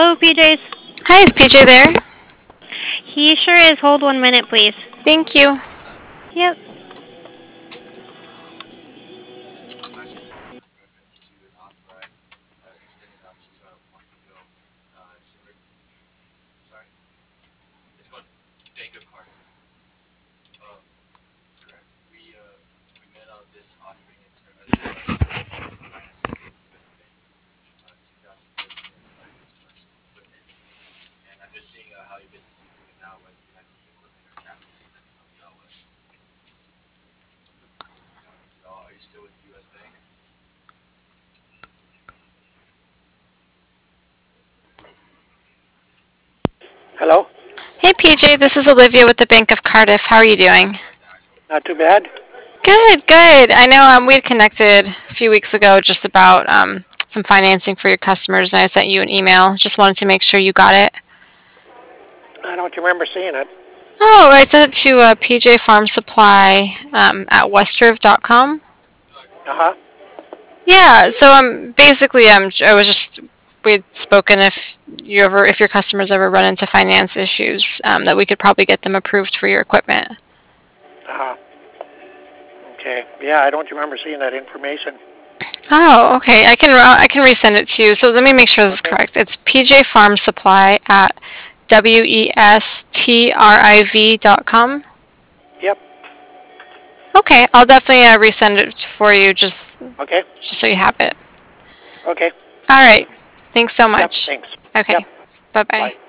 Hello, PJs. Hi, is PJ there? He sure is. Hold 1 minute, please. Thank you. Yep. Hello? Hey, PJ, this is Olivia with the Bank of Cardiff. How are you doing? Not too bad? Good, good. I know we had connected a few weeks ago just about some financing for your customers, and I sent you an email. Just wanted to make sure you got it. I don't remember seeing it. Oh, I sent it to PJ Farm Supply at westriv.com. Uh-huh. Yeah, so basically I was just we'd spoken if your customers ever run into finance issues that we could probably get them approved for your equipment. Uh-huh. Okay. Yeah, I don't remember seeing that information. Oh, okay. I can resend it to you. So let me make sure this is Okay. correct. It's PJ Farm Supply at westriv.com. Yep. Okay, I'll definitely resend it for you Okay. just so you have it. Okay. All right. Thanks so Yep. much. Thanks. Okay. Yep. Bye bye. Bye.